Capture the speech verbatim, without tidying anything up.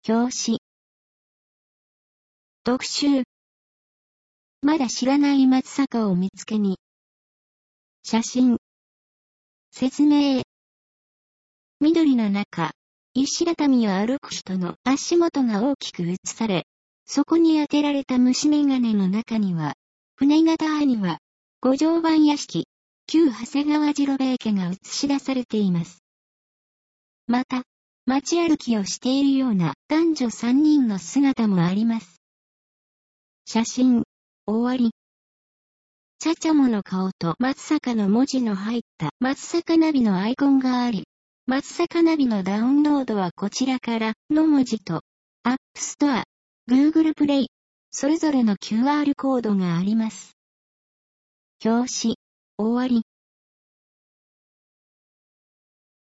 表紙。特集。まだ知らない松坂を見つけに。写真。説明。緑の中、石畳を歩く人の足元が大きく映され、そこに当てられた虫眼鏡の中には、船形埴輪、五条番屋敷、旧長谷川次郎兵衛家が映し出されています。また、街歩きをしているような男女三人の姿もあります。写真、終わり。ちゃちゃもの顔と松坂の文字の入った松坂ナビのアイコンがあり、松坂ナビのダウンロードはこちらからの文字と、App Store、Google Play、それぞれの キューアール コードがあります。表紙、終わり。